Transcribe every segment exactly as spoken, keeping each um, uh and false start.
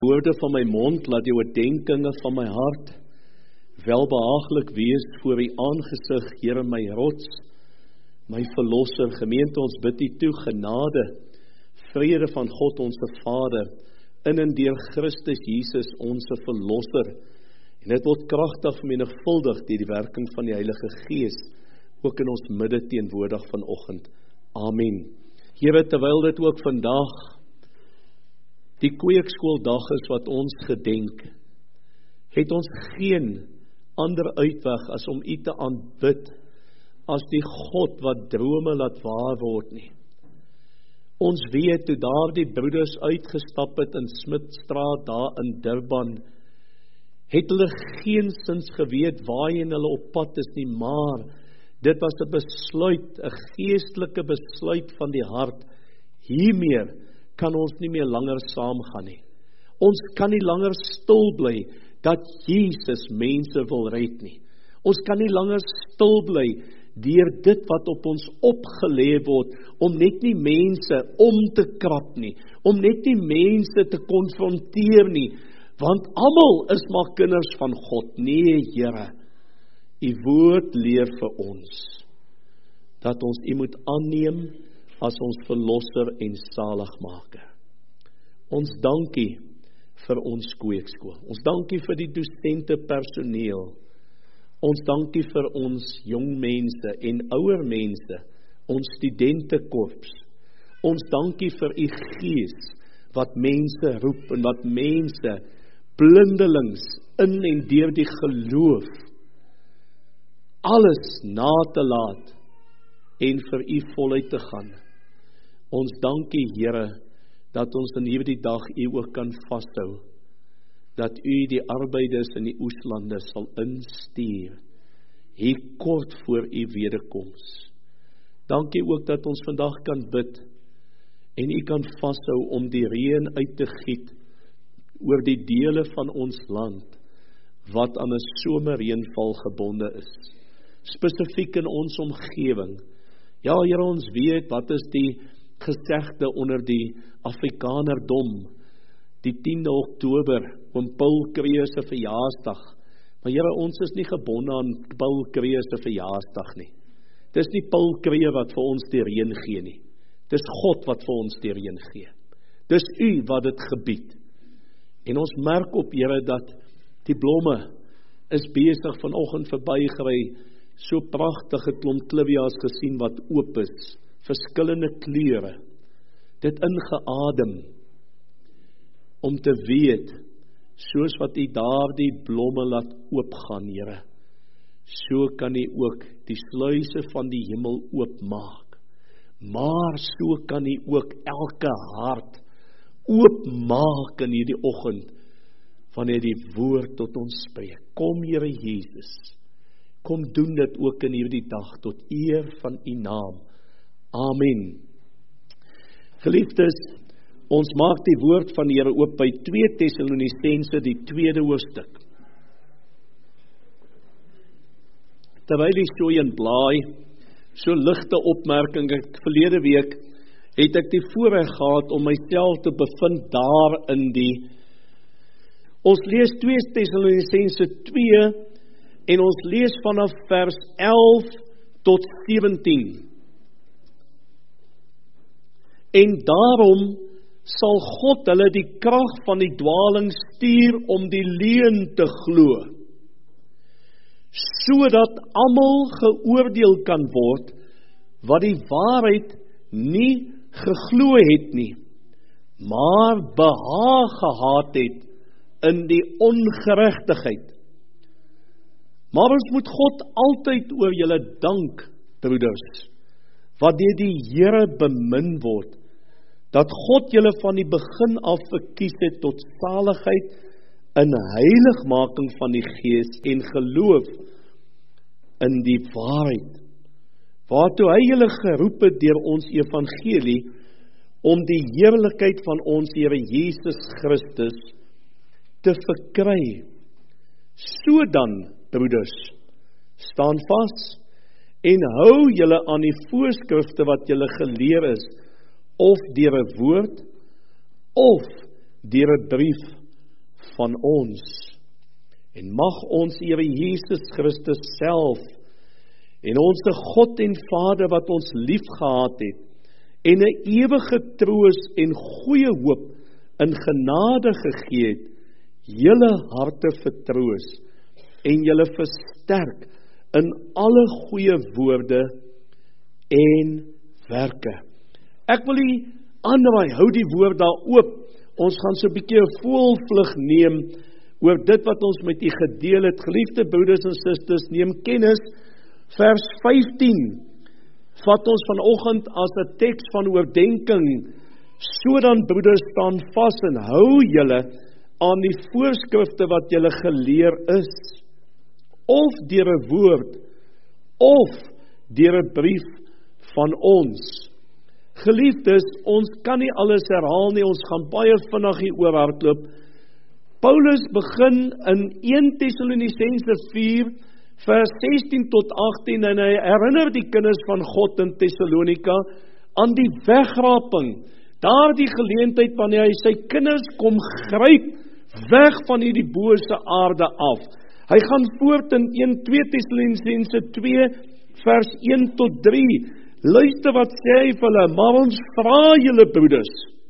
Woorde van my mond, laat die oordeenkinge van my hart welbehaaglik wees voor U aangesig, Here my rots, my verlosser. Gemeente, ons bid U toe genade, vrede van God ons Vader, in en deur Christus Jesus ons verlosser. En dit word kragtig vermenigvuldig deur die werking van die Heilige Gees, ook in ons midde teenwoordig vanoggend. Amen. Here, terwyl dit ook vandag die kweekskooldag is wat ons gedenk, het ons geen ander uitweg as om U te aanbid as die God wat drome laat waar word nie. Ons weet toe daar die broeders uitgestap het in Smitstraat daar in Durban, het hulle geensins geweet waarheen hulle op pad is nie, maar dit was 'n besluit, 'n geestelike besluit van die hart. Hiermee kan ons nie meer langer saamgaan nie. Ons kan nie langer stil bly dat Jesus mense wil red nie. Ons kan nie langer stil bly deur dit wat op ons opgelê word, om net nie mense om te krap nie, om net nie mense te konfronteer nie, want almal is maar kinders van God. Nee, Here, U woord leer vir ons, dat ons U moet aanneem as ons verlosser en saligmaker. Ons dankie vir ons kweekskool. Ons dankie vir die dosente personeel. Ons dankie vir ons jong mense en ouer mense, ons studentekorps. Ons dankie vir U Gees wat mense roep en wat mense blindelings in en deur die geloof alles na te laat en vir U voluit te gaan. Ons dankie, Here, dat ons in hierdie dag U ook kan vashou, dat U die arbeiders in die oeslande sal instuur, hier kort voor U wederkoms. Dankie ook dat ons vandag kan bid, en U kan vashou om die reën uit te giet oor die dele van ons land, wat aan 'n somerreënval gebonde is, spesifiek in ons omgewing. Ja, Here, ons weet, wat is die gesegde onder die Afrikanerdom, die tiende Oktober, oom Paul Kreer se verjaarsdag. Maar Here, ons is nie gebonde aan Paul Kreer se verjaarsdag nie. Dis nie Paul Kreer wat vir ons die reën gee nie. Dis God wat vir ons die reën gee. Dis U wat dit gebied. En ons merk op, Here, dat die blomme is besig vanoggend verbygery, so pragtige klomp clivias gesien wat oop is, verskillende kleure, dit ingeadem, om te weet, soos wat U daardie blomme laat oopgaan, Here, so kan U ook die sluise van die hemel oopmaak, maar so kan U ook elke hart oopmaak in hierdie oggend, wanneer die woord tot ons spreek. Kom, Here Jesus, kom doen dit ook in hierdie dag, tot eer van U naam. Amen. Geliefdes, ons maak die woord van die Here oop by twee Tessalonisense, die tweede hoofstuk. Terwyl jy so in blaai, so ligte opmerking, ek verlede week het ek die voorreg gehad om myself te bevind daar in die, ons lees twee Tessalonisense twee, en ons lees vanaf vers elf tot sewentien. En daarom sal God hulle die krag van die dwaling stuur om die leuen te glo, sodat almal geoordeel kan word wat die waarheid nie geglo het nie, maar behaag gehad het in die ongeregtigheid. Maar ons moet God altyd oor julle dank, broeders, wat deur die Here bemin word, dat God julle van die begin af verkies het tot saligheid in heiligmaking van die Gees en geloof in die waarheid, waartoe hy julle geroep het deur ons evangelie, om die heerlikheid van ons Here Jesus Christus te verkry. So dan, broeders, staan vas en hou julle aan die voorskrifte wat julle geleer is, of deur 'n woord, of deur 'n brief, van ons. En mag ons Here Jesus Christus self en ons God en Vader wat ons lief gehad het en 'n ewige troos en goeie hoop in genade gegee het, julle harte vertroos en julle versterk in alle goeie woorde en werke. Ek wil u aanraai, hou die woord daar oop. Ons gaan so 'n bietjie 'n voelvlug neem oor dit wat ons met u gedeel het. Geliefde broeders en susters, neem kennis. Vers vyftien vat ons vanoggend as 'n teks van oordenking. So dan broeders, staan vas en hou julle aan die voorskrifte wat julle geleer is, of deur 'n woord, of deur 'n brief van ons. Geliefdes, ons kan nie alles herhaal nie, ons gaan baie vinnig hier oor hardloop. Paulus begin in eerste Tessalonisense vier, vers sestien tot agttien, en hy herinner die kinders van God in Tessalonika aan die wegraping, daardie geleentheid wanneer hy sy kinders kom gryp, weg van hierdie bose aarde af. Hy gaan voort in eerste Tessalonisense twee, vers een tot drie, luister wat sê hy vir hulle, maar ons vra julle broeders,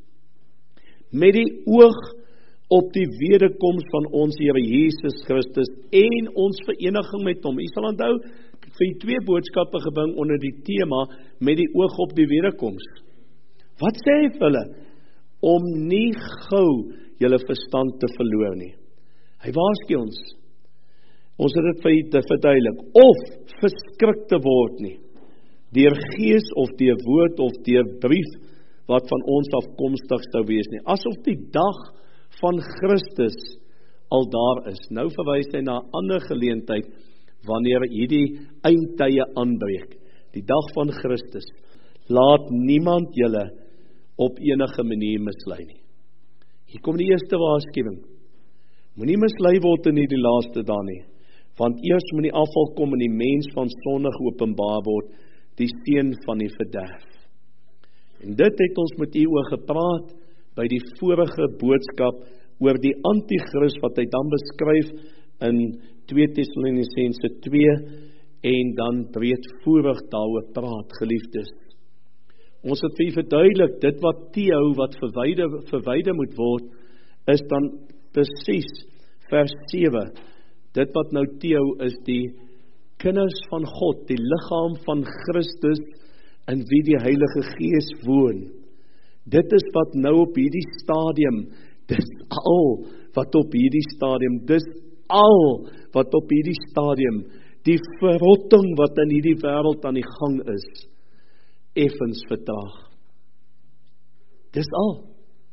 met die oog op die wederkoms van ons Here Jesus Christus en ons vereniging met hom. Jy sal onthou, ek het vir die twee boodskappe gebring onder die tema, met die oog op die wederkoms. Wat sê hy vir hulle? Om nie gou julle verstand te verloor nie. Hy waarsku ons. Ons het dit vir u te verduidelik. Of verskrik te word nie. Deur gees of deur woord of deur brief wat van ons afkomstig sou wees nie. Asof die dag van Christus al daar is. Nou verwys hy na 'n ander geleentheid wanneer hierdie eindtye aanbreek. Die dag van Christus. Laat niemand julle op enige manier mislei nie. Hier kom die eerste waarskuwing. Moenie mislei word in hierdie laaste dae nie. Want eers moet die afval kom en die mens van sonde geopenbaar word, die seun van die verderf. En dit het ons met u oor gepraat by die vorige boodskap oor die antichrist wat hy dan beskryf in tweede Tessalonisense twee en dan breedvoerig daaroor praat, geliefdes. Ons het vir u verduidelik, dit wat Theo, wat verwyder, verwyder moet word, is dan presies vers sewe. Dit wat nou Theo is die kinders van God, die liggaam van Christus, in wie die Heilige Gees woon. Dit is wat nou op hierdie stadium, dis al wat op hierdie stadium, dis al wat op hierdie stadium, die verrotting wat in hierdie wêreld aan die gang is, effens vertraag. Dis al.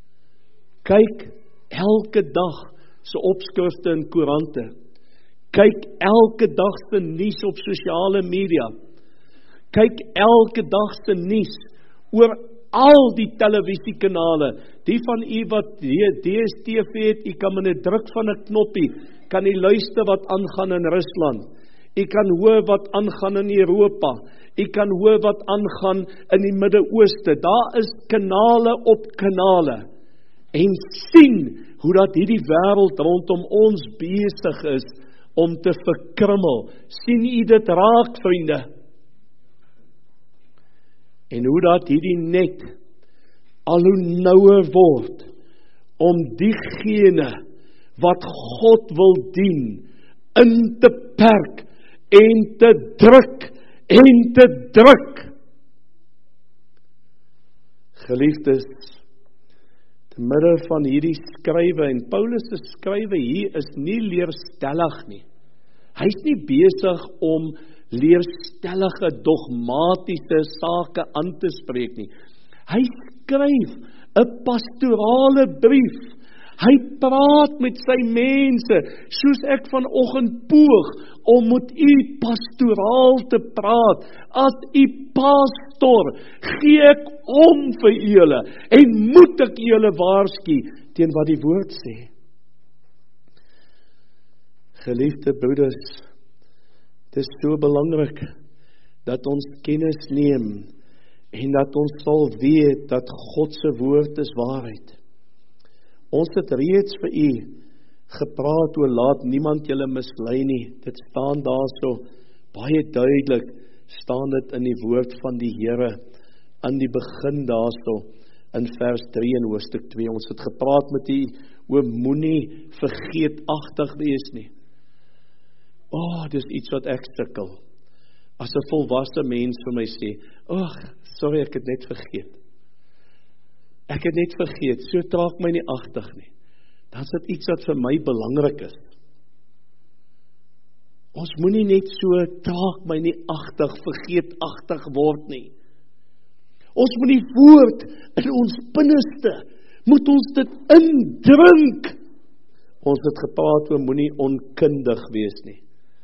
Kyk elke dag se opskrifte in koerante. Kyk elke dag se nuus op sosiale media. Kyk elke dag se nuus oor al die televisiekanale. Die van u wat D S T V het, u kan met 'n druk van 'n knoppie kan u luister wat aangaan in Rusland. U kan hoor wat aangaan in Europa. U kan hoor wat aangaan in die Midde-Ooste. Daar is kanale op kanale. En sien hoe dat hierdie wêreld rondom ons besig is om te verkrummel. Sien u dit raak, vriende? En hoe dat hierdie net al hoe nouer word om diegene wat God wil dien in te perk en te druk en te druk. Geliefdes, te midde van hierdie skrywe, en Paulus se skrywe hier is nie leerstellig nie. Hy's nie besig om leerstellige, dogmatiese sake aan te spreek nie. Hy skryf 'n pastorale brief. Hy praat met sy mense, soos ek vanoggend poog om met u pastoraal te praat. As u pastor, gee ek om vir julle en moet ek julle waarsku teen wat die woord sê. Geliefde broeders, dit is so belangrik dat ons kennis neem en dat ons sal weet dat God se woord is waarheid. Ons het reeds vir u gepraat oor laat niemand julle mislei nie. Dit staan daar so, baie duidelik staan dit in die woord van die Here, aan die begin daar so, in vers drie in hoofstuk twee. Ons het gepraat met die oor moenie vergeetagtig wees nie. O, oh, dis iets wat ek sukkel. As 'n volwasse mens vir my sê, ag, oh, sorry, ek het net vergeet. Ek het net vergeet, so traag my nie agtig nie. Dan is dit iets wat vir my belangrik is. Ons moenie net so traag my nie agtig, vergeetagtig word nie. Ons moet die woord in ons binneste, moet ons dit indrink. Ons het gepraat oor moenie onkundig wees nie.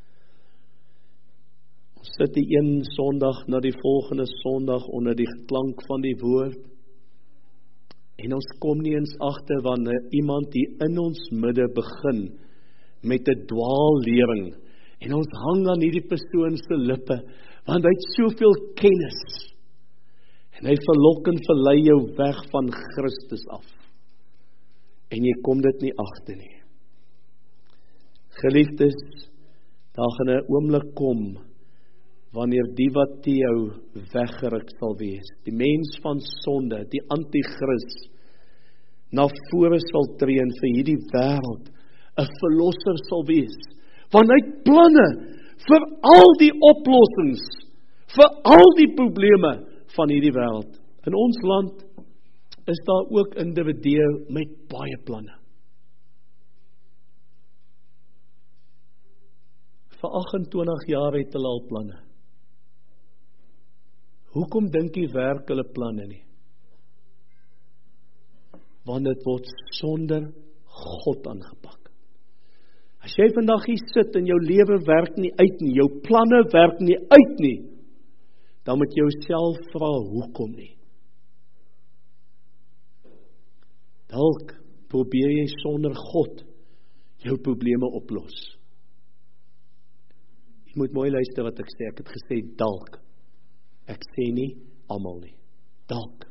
Ons sit die een Sondag na die volgende Sondag onder die klank van die woord. En ons kom nie eens agter wanneer iemand hier in ons midde begin met 'n dwaallering. En ons hang aan hierdie persoon se lippe, want hy het soveel kennis. En hy verlok en verlei jou weg van Christus af. En jy kom dit nie agter nie. Geliefdes, daar gaan 'n oomblik kom, wanneer die wat teen jou weggeruk sal wees, die mens van sonde, die antichrist, na vore sal tree en vir hierdie wêreld 'n verlosser sal wees, want hy het planne vir al die oplossings, vir al die probleme van hierdie wêreld. In ons land is daar ook individue met baie planne. Vir agt en twintig jaar het hulle al planne. Hoekom dink jy werk hulle planne nie? Want dit word sonder God aangepak. As jy vandag hier sit en jou lewe werk nie uit nie, jou planne werk nie uit nie, dan moet jy jouself vra, hoekom nie? Dalk probeer jy sonder God jou probleme oplos. Jy moet mooi luister wat ek sê, ek het gesê dalk. Ek sê nie almal nie. Dalk.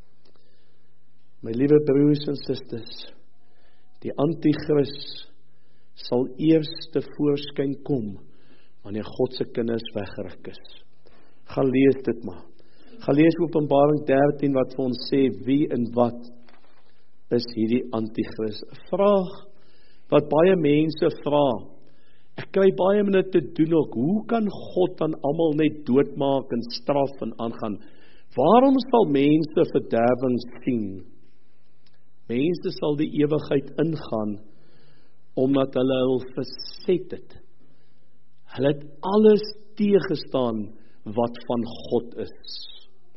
My liewe broers en susters, die antichrist sal eers te voorskyn kom wanneer God se kinders weggeruk is. Gaan lees dit maar. Gaan lees Openbaring dertien wat vir ons sê wie en wat is hierdie antichrist. 'n Vraag wat baie mense vra. Ek kry baie met dit te doen ook. Hoe kan God dan almal net doodmaak en straf en aangaan? Waarom sal mense verderwing sien? Mense sal die ewigheid ingaan omdat hulle hul verset het. Hulle het alles teëgestaan wat van God is.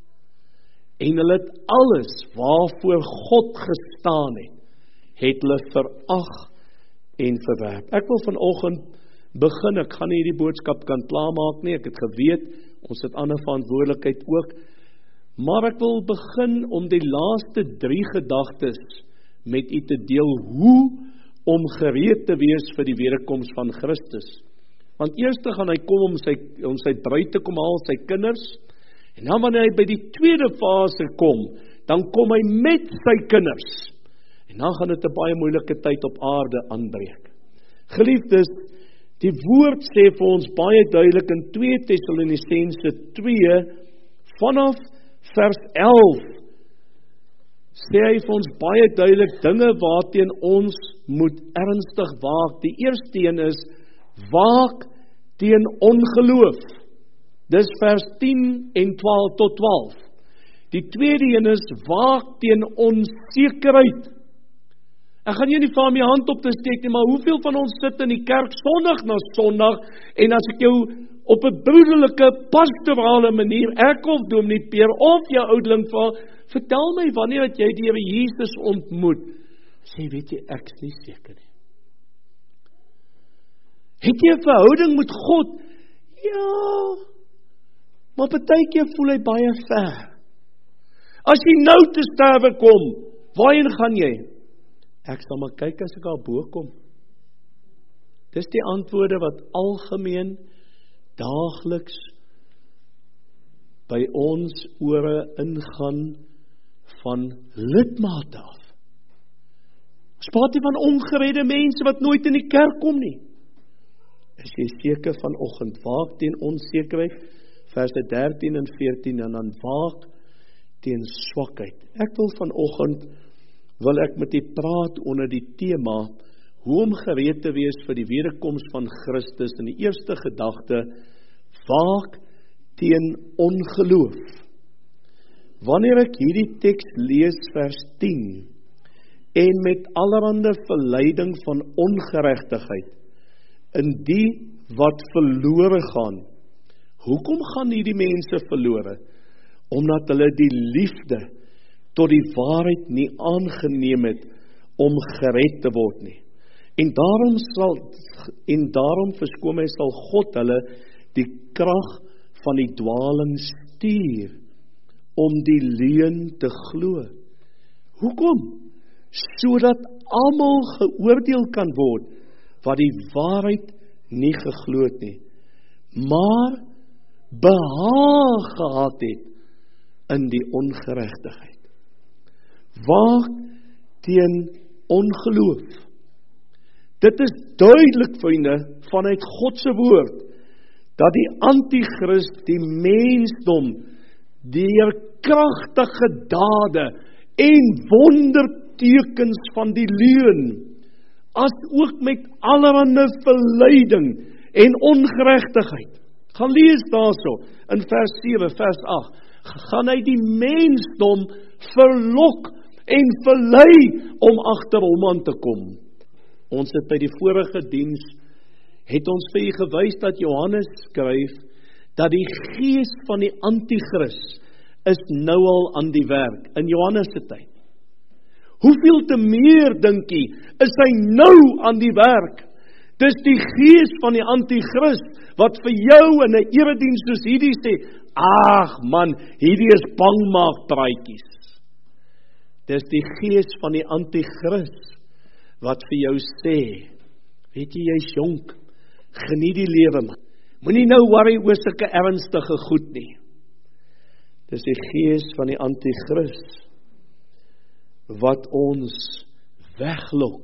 En hulle het alles waarvoor God gestaan het, het hulle verag en verwerp. Ek wil vanoggend begin, ek gaan nie hierdie boodskap kan klaarmaak nie, ek het geweet, ons het ander verantwoordelikheid ook, maar ek wil begin om die laaste drie gedagtes met u te deel, hoe om gereed te wees vir die wederkoms van Christus. Want eers gaan hy kom om sy, om sy bruid te kom haal, sy kinders, en dan wanneer hy by die tweede fase kom, dan kom hy met sy kinders, en dan gaan dit 'n baie moeilike tyd op aarde aanbreek. Geliefdes, die woord sê vir ons baie duidelik in twee Tessalonisense twee, vanaf vers elf, sê hy vir ons baie duidelik dinge waarteen ons moet ernstig waak. Die eerste een is, waak teen ongeloof. Dis vers tien en twaalf tot twaalf. Die tweede een is, waak teen onsekerheid. Ek gaan jy nie vir my hand op te steek nie, maar hoeveel van ons sit in die kerk Sondag na Sondag, en as ek jou op 'n broederlike, pastorale manier, ek of dominee Peer, of jou oudeling vra, vertel my, wanneer het jy die Here Jesus ontmoet? Sê, weet jy, ek is nie seker nie. Het jy 'n verhouding met God? Ja, maar partykeer voel hy baie ver. As jy nou te sterwe kom, waarheen gaan jy? Ek sal maar kyk as ek daar bo kom. Dis die antwoorde wat algemeen, daagliks by ons ore ingaan van lidmate af. Ons praat nie van ongeredde mense wat nooit in die kerk kom nie. Is jy seker vanoggend, waak teen onsekerheid, verse dertien en veertien, en dan waak teen swakheid. Ek wil vanoggend, wil ek met u praat onder die tema, hoe om gereed te wees vir die wederkoms van Christus, in die eerste gedagte, waak teen ongeloof. Wanneer ek hierdie teks lees, vers tien, en met allerhande verleiding van ongeregtigheid, in die wat verlore gaan. Hoekom gaan hierdie mense verlore? Omdat hulle die liefde tot die waarheid nie aangeneem het om gered te word nie. En daarom sal, en daarom verskoon my, sal God hulle die krag van die dwaling stuur, om die leuen te glo. Hoekom? Sodat almal geoordeel kan word, wat die waarheid nie geglo het nie, maar behaag gehad het in die ongeregtigheid. Waak teen ongeloof. Dit is duidelik, vriende, vanuit God se woord, dat die antichrist die mensdom deur kragtige dade en wondertekens van die leuen, as ook met allerhande verleiding en ongeregtigheid. Gaan lees daarso in vers sewe, vers agt. Gaan hy die mensdom verlok en verlei om agter hom aan te kom. Ons het by die vorige diens, het ons vir u gewys dat Johannes skryf, dat die gees van die antichrist is nou al aan die werk, in Johannes se tyd. Hoeveel te meer, dink jy, is hy nou aan die werk? Dis die gees van die antichrist, wat vir jou in 'n erediens soos hierdie sê, ag man, hierdie is bangmaakpraatjies. Dis die gees van die antichrist, wat vir jou sê, weet jy, jy's jonk, geniet die lewe man, moenie nou worry oor sulke ernstige goed nie. Dis die gees van die antichrist, wat ons weglok,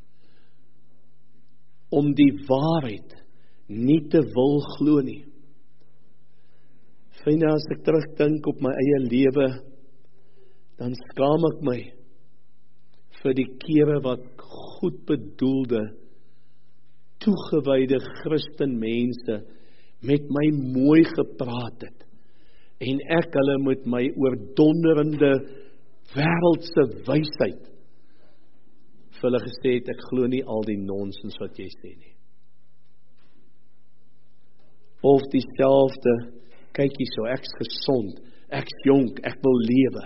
om die waarheid nie te wil glo nie. Vriende, as ek terugdink op my eie lewe, dan skaam ek my vir die kere wat goed bedoelde, toegewyde Christen mense met my mooi gepraat het, en ek hulle met my oordonderende wêreldse wysheid vir hulle gesê het, ek glo nie al die nonsens wat jy sê nie. Of dieselfde, kyk hierso, ek's gesond, ek's jonk, ek wil lewe.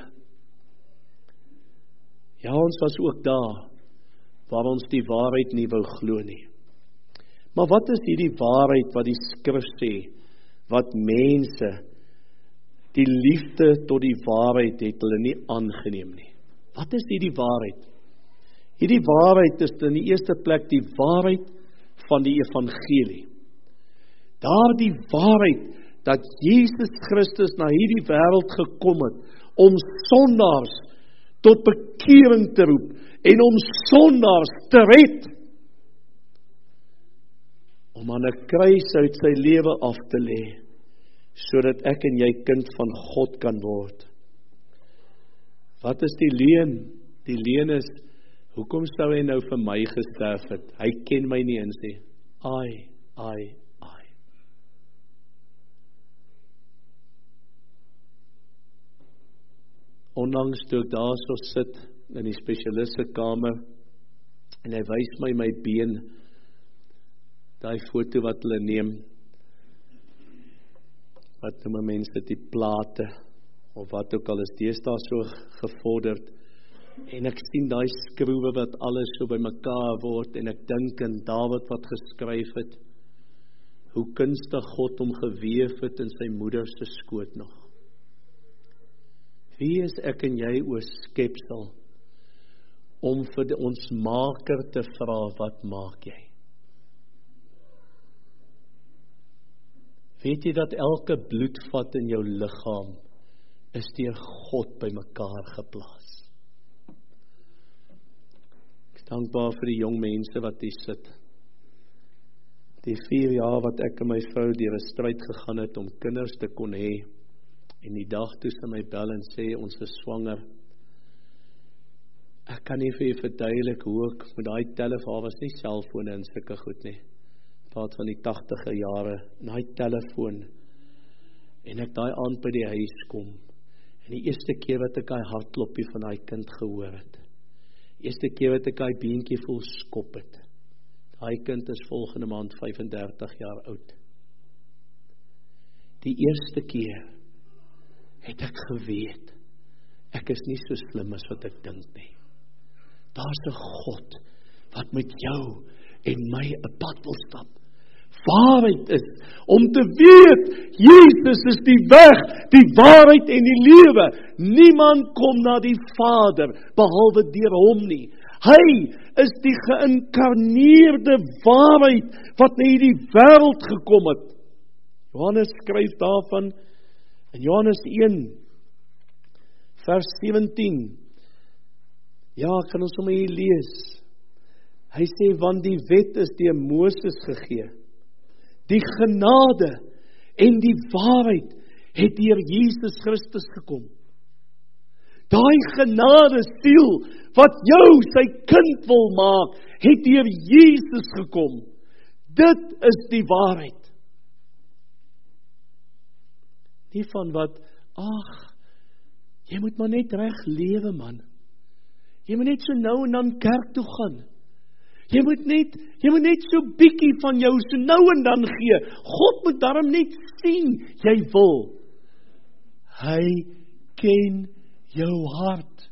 Ja, ons was ook daar, waar ons die waarheid nie wou glo nie. Maar wat is hierdie waarheid wat die skrif sê, wat mense, die liefde tot die waarheid het hulle nie aangeneem nie? Wat is hierdie waarheid? Hierdie waarheid is in die eerste plek die waarheid van die evangelie. Daardie waarheid dat Jesus Christus na hierdie wêreld gekom het om sondaars tot bekering te roep en om sondaars te red. Om aan 'n kruis uit sy lewe af te lê, sodat ek en jy kind van God kan word. Wat is die leuen? Die leuen is, hoekom sou hy nou vir my gesterf het? Hy ken my nie eens nie. Ai, ai, ai. Onlangs toe ek daar so sit in die spesialiste kamer en hy wys my my been, daai foto wat hulle neem, wat noem mense die plate, of wat ook al is, deesdae so gevorderd, en ek sien daai skroewe wat alles so by mekaar word, en ek dink aan Dawid wat geskryf het, hoe kunstig God hom geweef het in sy moeder se skoot nog. Wie is ek en jy o skepsel, om vir die, ons maker te vra, wat maak jy? Weet jy dat elke bloedvat in jou liggaam is deur God by mekaar geplaas? Ek Dankbaar vir die jong mense wat hier sit. Die vier jaar wat ek en my vrou deur 'n stryd gegaan het om kinders te kon hê. En die dag toe sy my bel en sê, ons is swanger. Ek kan nie vir jy verduidelik hoe ek met daai telefoon, was nie selfone en sulke goed nie. Praat van die tagtige jare, daai telefoon. En ek daai aand by die huis kom. En die eerste keer wat ek daai hartklopie van daai kind gehoor het. Die eerste keer wat ek daai beentjie voel skop het. Daai kind is volgende maand vyf en dertig jaar oud. Die eerste keer het ek geweet, ek is nie so slim as wat ek dink nie. Daar's 'n God wat met jou en my 'n pad wil stap. Waarheid is om te weet, Jesus is die weg, die waarheid en die lewe. Niemand kom na die Vader behalwe deur hom nie. Hy is die geïnkarneerde waarheid wat na hierdie wêreld gekom het. Johannes skryf daarvan in Johannes een vers sewentien. Ja, kan ons hom hier lees. Hy sê, want die wet is deur Moses gegee. Die genade en die waarheid het deur Jesus Christus gekom. Daai genade siel wat jou sy kind wil maak, het deur Jesus gekom. Dit is die waarheid. Nie van wat, ag, jy moet maar net reg lewe man. Jy moet net so nou en dan kerk toe gaan. Jy moet net, jy moet net so bietjie van jou so nou en dan gee. God moet daarom net sien, jy wil. Hy ken jou hart.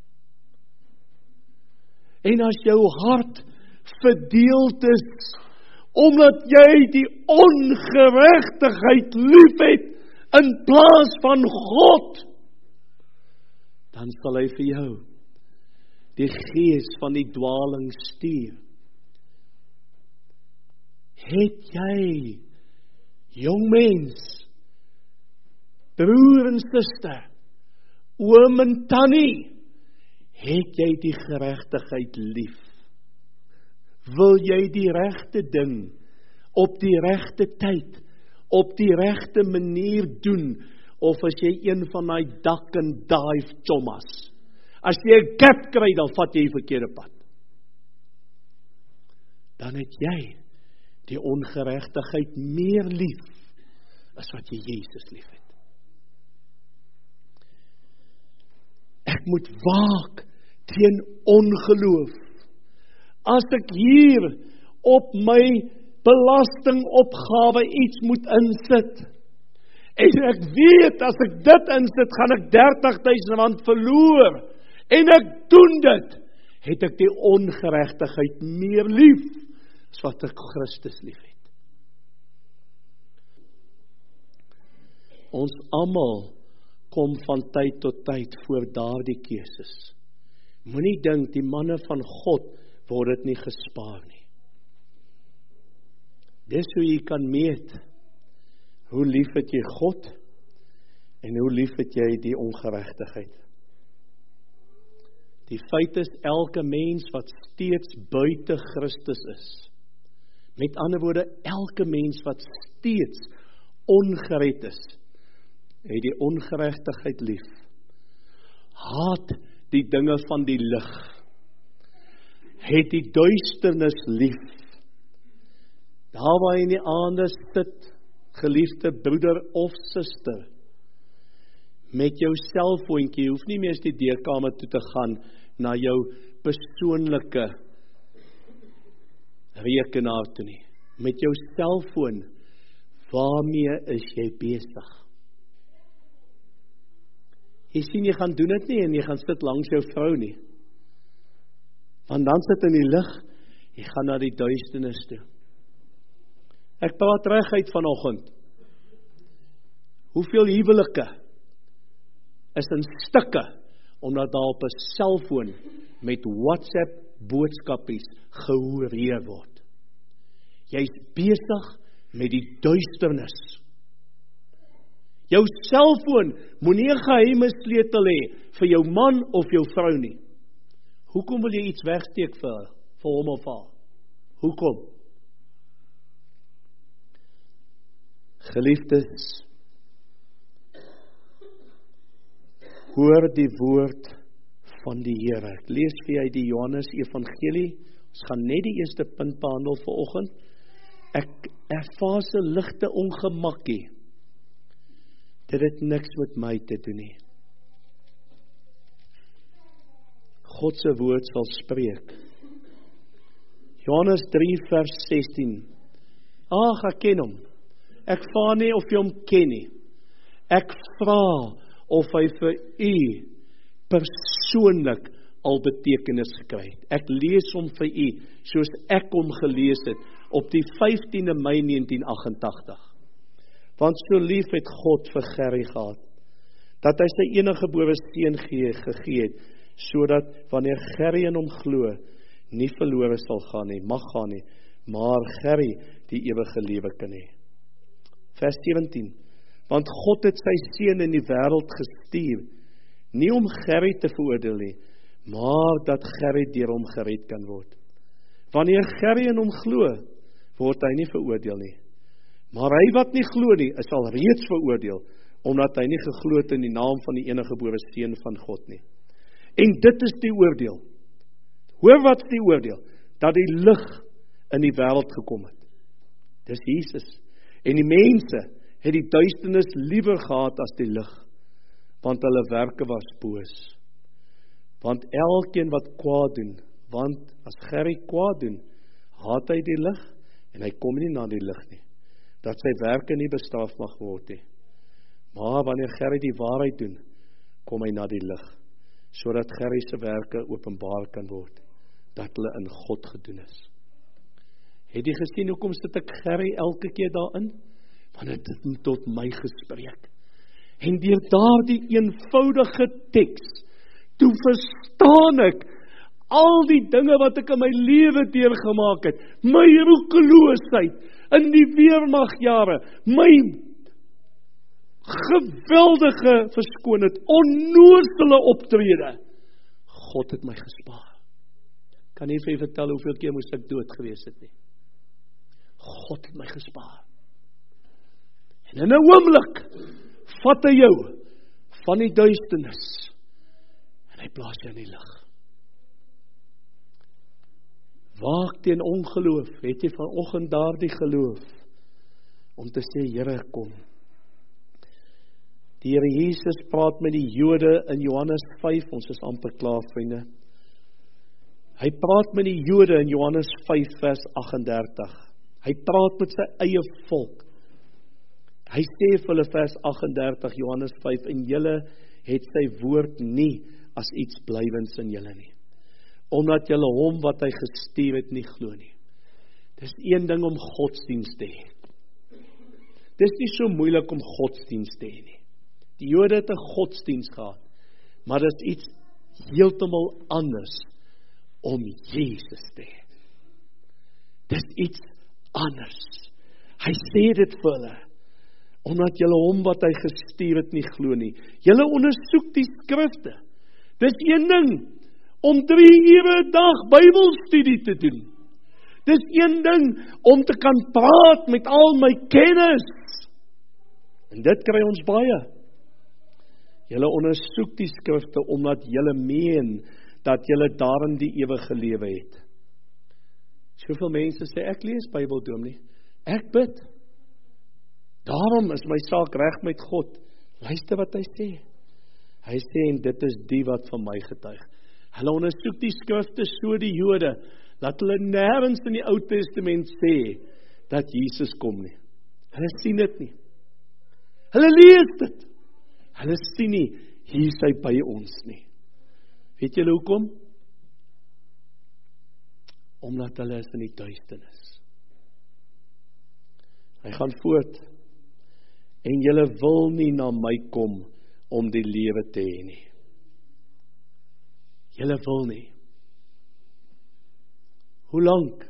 En as jou hart verdeeld is, omdat jy die ongeregtigheid liefhet in plaas van God, dan sal hy vir jou die gees van die dwaling stuur. Het jy, jong mens, broer en suster, oom en tannie, het jy die geregtigheid lief? Wil jy die regte ding, op die regte tyd, op die regte manier doen, of as jy een van die dak en dive chommas? As jy 'n gap kry, dan vat jy die verkeerde pad. Dan het jy die ongeregtigheid meer lief as wat jy Jesus lief het. Ek moet waak teen ongeloof. As ek hier op my belastingopgawe iets moet insit, en ek weet as ek dit insit, gaan ek dertig duisend rand verloor, en ek doen dit, het ek die ongeregtigheid meer lief as wat ek Christus lief het. Ons almal kom van tyd tot tyd voor daardie keuses. Moenie dink die manne van God word dit nie gespaar nie. Dis hoe jy kan meet hoe lief het jy God en hoe lief het jy die ongeregtigheid. Die feit is, elke mens wat steeds buite Christus is, met ander woorde, elke mens wat steeds ongered is, het die ongeregtigheid lief. Haat die dinge van die lig. Het die duisternis lief. Daar waar jy in die aande sit, geliefde broeder of suster, met jou selfoontjie, jy hoef nie meer die deurkamer toe te gaan, na jou persoonlike rekenaar toe nie. Met jou selfoon, waarmee is jy besig? Jy sien, jy gaan doen dit nie, en jy gaan sit langs jou vrou nie. Want dan sit in die lig, jy gaan na die duisternis toe. Ek praat reguit vanoggend. Hoeveel huwelike is in stikke, omdat daar op 'n selfoon met WhatsApp boodskapies gehoreer word. Jy's besig met die duisternis. Jou selfoon moenie 'n geheime sleutel hê vir jou man of jou vrou nie. Hoekom wil jy iets wegsteek vir, vir hom of haar? Hoekom? Geliefdes, hoor die woord van die Here. Ek lees vir jy die Johannes Evangelie. Ons gaan net die eerste punt behandel vanoggend. Ek ervaar 'n ligte ongemakkie. Dit het niks met my te doen nie. God se woord sal spreek. Johannes drie vers sestien. Ag, ek ken hom. Ek vra nie of jy hom ken nie. Ek vra of hy vir u persoonlik al betekenis gekry het. Ek lees hom vir u, soos ek hom gelees het, op die vyftiende Mei negentien agt agt ag. Want so lief het God vir Gerry gehad, dat hy sy eniggebore seun gee, gegee het, sodat wanneer Gerry in hom glo, nie verlore sal gaan nie, mag gaan nie, maar Gerry die ewige lewe kan hê. Vers sewentien. Want God het sy seun in die wêreld gestuur, nie om Gerry te veroordeel nie, maar dat Gerry deur hom gered kan word. Wanneer Gerry in hom glo, word hy nie veroordeel nie. Maar hy wat nie glo nie, is al reeds veroordeel, omdat hy nie geglo het in die naam van die eniggebore seun van God nie. En dit is die oordeel. Hoor wat is die oordeel? Dat die lig in die wêreld gekom het. Dis Jesus. En die mense het die duisternis liewer gehad as die lig, want hulle werke was boos. Want elkeen wat kwaad doen, want as Gerry kwaad doen, haat hy die lig, en hy kom nie na die lig nie, dat sy werke nie bestraf mag word nie. Maar wanneer Gerry die waarheid doen, kom hy na die lig, sodat Gerry se werke openbaar kan word, dat hulle in God gedoen is. Het jy gesien hoekom sit ek Gerry elke keer daarin? Want het het tot my gespreek. En deur daardie eenvoudige teks, toe verstaan ek al die dinge wat ek in my lewe deurgemaak het, my roekeloosheid in die weermagjare, my geweldige verskoonheid, onnoosele optrede. God het my gespaar. Kan nie vir jy vertel hoeveel keer moes ek dood gewees het nie. God het my gespaar. En in 'n oomblik vat hy jou van die duisternis en hy plaas jou in die lig. Waak teen ongeloof. Het jy vanoggend daardie geloof om te sê, Here, kom. Die Here Jesus praat met die Jode in Johannes vyf, ons is amper klaar, vriende. Hy praat met die Jode in Johannes vyf vers agt en dertig. Hy praat met sy eie volk. Hy sê vir hulle vers agt en dertig, Johannes vyf, en julle het sy woord nie as iets blywends in julle nie. Omdat julle hom wat hy gestuur het nie glo nie. Dis een ding om godsdienst te hê. Dis nie so moeilik om godsdienst te hê nie. Die Jode het 'n godsdienst gehad, maar dit is iets heeltemal anders om Jesus te hê. Dis iets anders. Hy sê dit vir hulle, omdat julle hom wat hy gestuur het nie glo nie. Julle ondersoek die skrifte. Dis een ding om drie ure 'n dag Bybelstudie te doen. Dis een ding om te kan praat met al my kennis. En dit kry ons baie. Julle ondersoek die skrifte omdat julle meen dat julle daarin die ewige lewe het. Soveel mense sê ek lees Bybel, dominee. Ek bid. Daarom is my saak reg met God. Luister wat hy sê. Hy sê, en dit is die wat van my getuig. Hulle ondersoek die skrifte so die Jode, dat hulle nêrens in die Ou Testament sê, dat Jesus kom nie. Hulle sien dit nie. Hulle lees dit. Hulle sien nie, hier is hy by ons nie. Weet julle hoekom? Omdat hulle is in die duisternis. Hy gaan voort. En julle wil nie na my kom om die lewe te hê nie. Julle wil nie. Hoe lank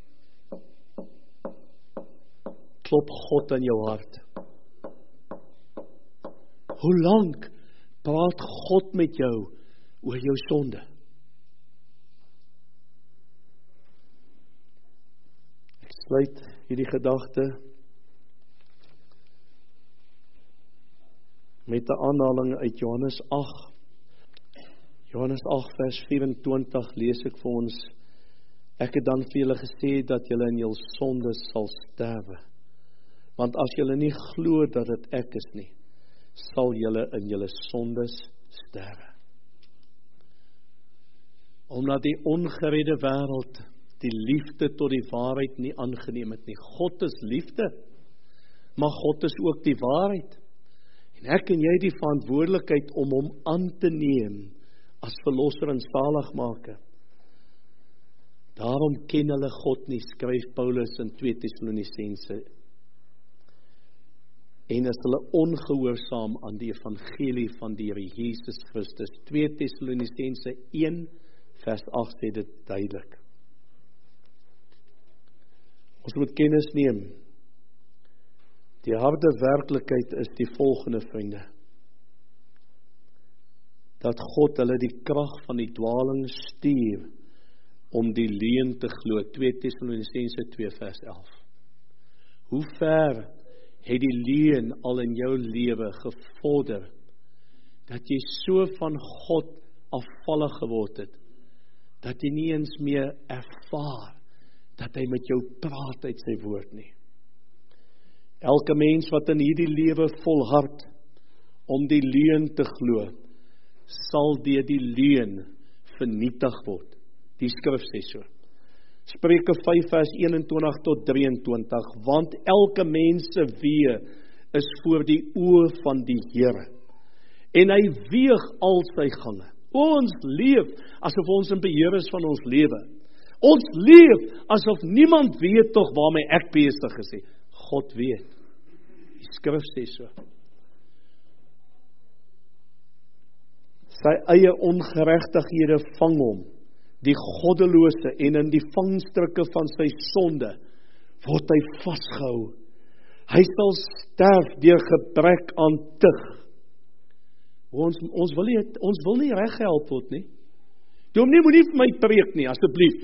klop God aan jou hart? Hoe lank praat God met jou oor jou sonde? Sluit hierdie gedagte met 'n aanhaling uit Johannes agt. Johannes agt vers vyf-en-twintig lees ek vir ons: Ek het dan vir julle gesê dat julle in julle sondes sal sterwe. Want as julle nie glo dat dit ek is nie, sal julle in julle sondes sterwe. Omdat die ongeredde wêreld die liefde tot die waarheid nie aangeneem het nie. God is liefde, maar God is ook die waarheid. En ek en jy die verantwoordelikheid om hom aan te neem as verlosser en saligmaker. Daarom ken hulle God nie, skryf Paulus in twee Tessalonisense. En is hulle ongehoorsaam aan die evangelie van die Here Jesus Christus. twee Tessalonisense een vers agt sê dit duidelik. Ons moet kennis neem. Die harde werklikheid is die volgende, vriende. Dat God hulle die krag van die dwaling stuur om die leuen te glo. twee Tessalonisense twee vers elf. Hoe ver het die leuen al in jou lewe gevorder dat jy so van God afvallig geword het dat jy nie eens meer ervaar dat hy met jou praat uit sy woord nie. Elke mens wat in hierdie lewe volhard om die leuen te glo, sal deur die leuen vernietig word. Die skrif sê so. Spreuke vyf vers eenentwintig tot drieëntwintig, want elke mens se weë is voor die oë van die Here, en hy weeg al sy gange. Ons leef asof ons in beheer is van ons lewe. Ons leef asof niemand weet tog waarmee ek besig is. God weet. Die skrif sê so. Sy eie ongeregtighede vang hom, die goddelose, en in die vangstrikke van sy sonde word hy vasgehou. Hy sal sterf deur gebrek aan tug. Ons, ons, wil nie, ons wil nie reg gehelp word nie. Dominee, moenie vir my preek nie, asseblief.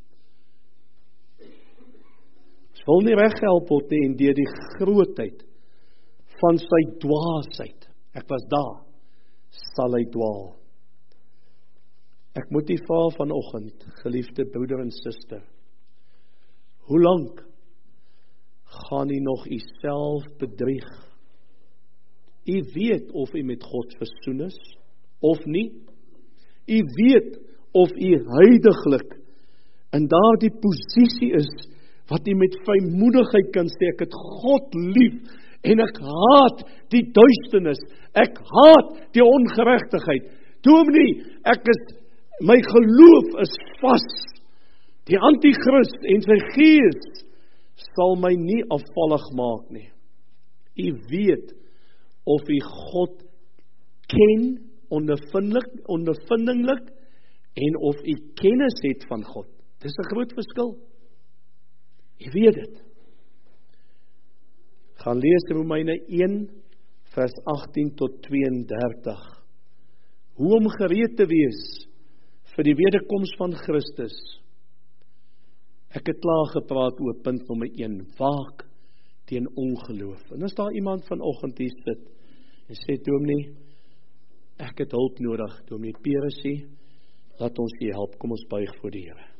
Ons wil nie reg gehelp word nie, en deur die grootheid van sy dwaasheid, ek was daar, sal hy dwaal. Ek moet u vra vanoggend, geliefde broeder en suster, hoe lank gaan u nog u self bedrieg? U weet of u met God versoen is, of nie. U weet of u huidiglik in daardie posisie is, wat u met vrymoedigheid kan sê, ek het God lief, en ek haat die duisternis, ek haat die ongeregtigheid. Dominee, ek is, my geloof is vas. Die antichrist en sy gees sal my nie afvallig maak nie. U weet of u God ken, ondervindelik, ondervindinglik, en of u kennis het van God. Dis 'n groot verskil. U weet dit. Gaan lees Romeine een, vers agttien tot tweeëndertig. Hoe om gereed te wees vir die wederkoms van Christus. Ek het klaar gepraat oor punt nommer een, waak teen ongeloof. En as daar iemand vanoggend hier sit en sê, dominee, ek het hulp nodig, dominee Peresie, laat ons hier help, kom ons buig voor die Here.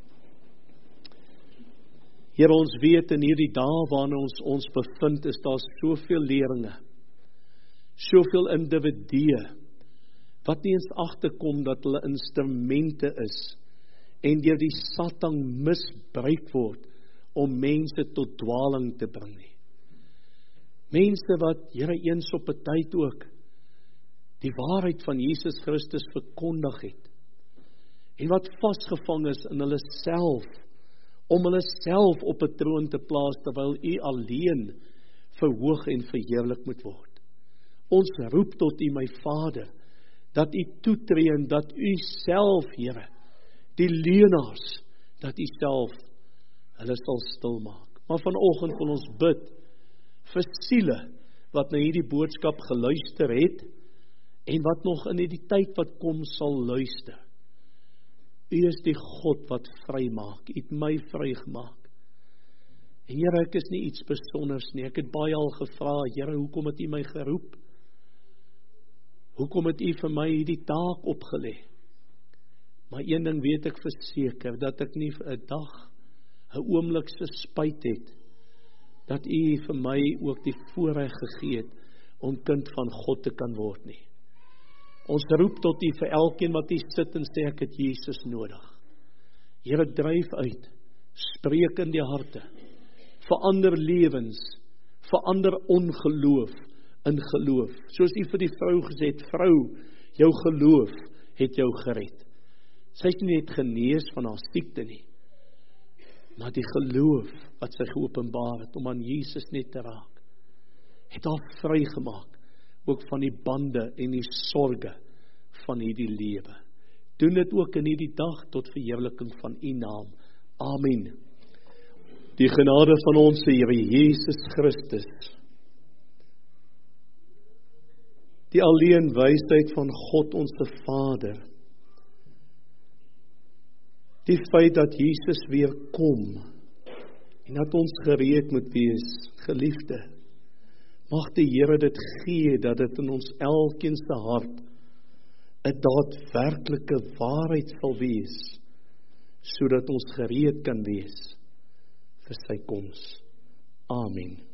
Here, ons weet in hierdie dae waarin ons ons bevind, is daar soveel leringe, soveel individue, wat nie eens agterkom dat hulle instrumente is, en deur die Satan misbruik word, om mense tot dwaling te bring nie. Mense wat, Here, eens op 'n tyd ook, die waarheid van Jesus Christus verkondig het, en wat vasgevang is in hulle self, om hulle self op 'n troon te plaas, terwyl u alleen verhoog en verheerlik moet word. Ons roep tot u, my Vader, dat u toetree en dat u self, Here, die leuenaars, dat u self hulle sal stilmaak. Maar vanoggend wil ons bid vir siele wat na hierdie boodskap geluister het en wat nog in die tyd wat kom sal luister. U is die God wat vry maak. U het my vrygemaak. En Here, ek is nie iets besonders nie. Ek het baie al gevra, Here, hoekom het U my geroep? Hoekom het U vir my hierdie taak opgelê? Maar een ding weet ek verseker, dat ek nie vir 'n dag, 'n oomblik se spyt het, dat U vir my ook die voorreg gegee het, om kind van God te kan word nie. Ons roep tot U vir elkeen wat hier sit en sê, ek het Jesus nodig. Here, dryf uit, spreek in die harte, verander lewens, verander ongeloof in geloof. Soos U vir die vrou gesê het, vrou, jou geloof het jou gered. Sy is nie net genees van haar siekte nie, maar die geloof wat sy geopenbaar het, om aan Jesus net te raak, het haar vrygemaak, ook van die bande en die sorge van hierdie lewe. Doen dit ook in hierdie dag tot verheerliking van U naam. Amen. Die genade van ons Here Jesus Christus, die alleen wysheid van God ons Vader, die feit dat Jesus weer kom, en dat ons gereed moet wees, geliefde, mag die Here dit gee, dat dit in ons elkeen se hart 'n daadwerklike waarheid sal wees, sodat ons gereed kan wees vir sy koms. Amen.